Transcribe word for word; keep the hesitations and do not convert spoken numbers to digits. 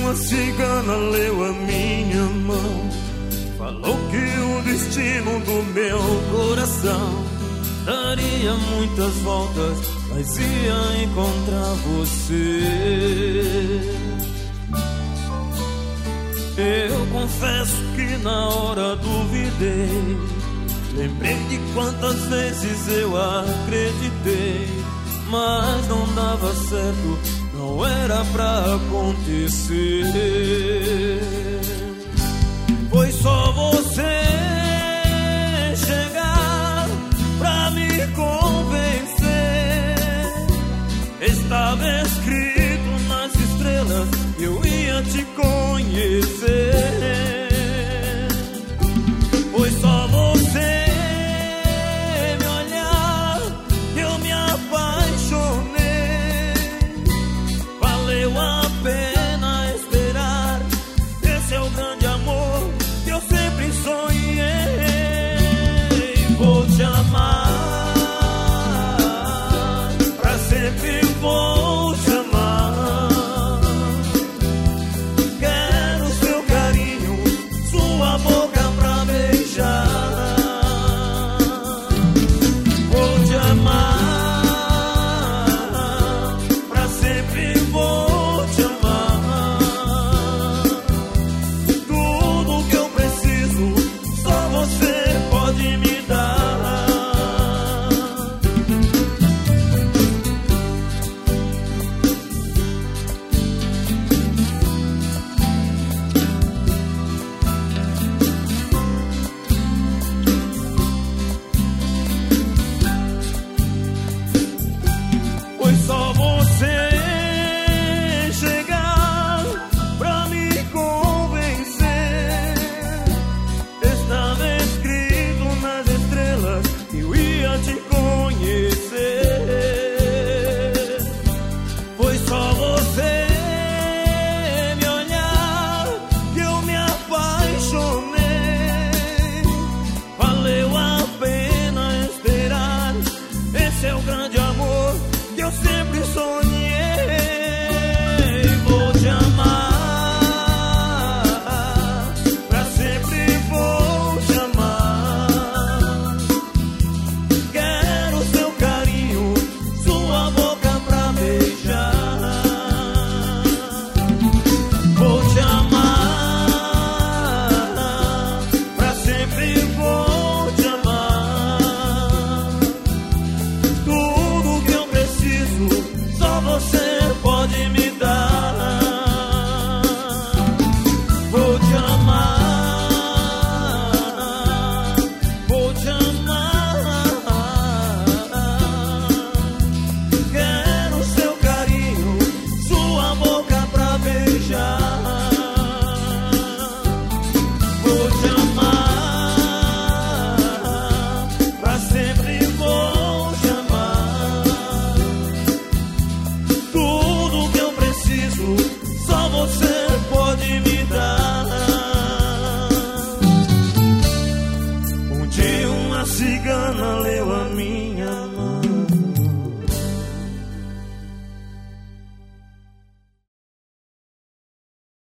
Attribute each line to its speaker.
Speaker 1: uma cigana leu a minha mão, falou que o destino do meu coração daria muitas voltas, mas ia encontrar você. Eu confesso que na hora duvidei, lembrei de quantas vezes eu acreditei, mas não dava certo, não era pra acontecer. Foi só você chegar pra me convencer. Estava escrito nas estrelas, eu ia te conhecer. Foi só você me olhar que eu me apaixonei. Valeu a pena esperar, esse é o grande amor que eu sempre sonhei. Vou te amar, pra sempre vou te amar. Quero seu carinho, sua boca pra beijar. Vou te amar, pra sempre vou te amar. Tudo que eu preciso, só você pode me dar. Foi só você chegar pra me convencer. Estava escrito nas estrelas que eu ia te conhecer. Foi só você me olhar que eu me apaixonei. Valeu a pena esperar, esse é o grande amor que eu sempre sonhei. Vou te amar, pra sempre vou te amar. Quero seu carinho, sua boca pra beijar. Vou te amar, pra sempre vou te amar. Tudo que eu preciso, só você pode me dar. Vou te amar, vou te amar. Quero seu carinho, sua boca pra beijar. Vou te amar, pra sempre vou te amar. Tudo que eu preciso, só você pode me dar. Um dia uma cigana leu a minha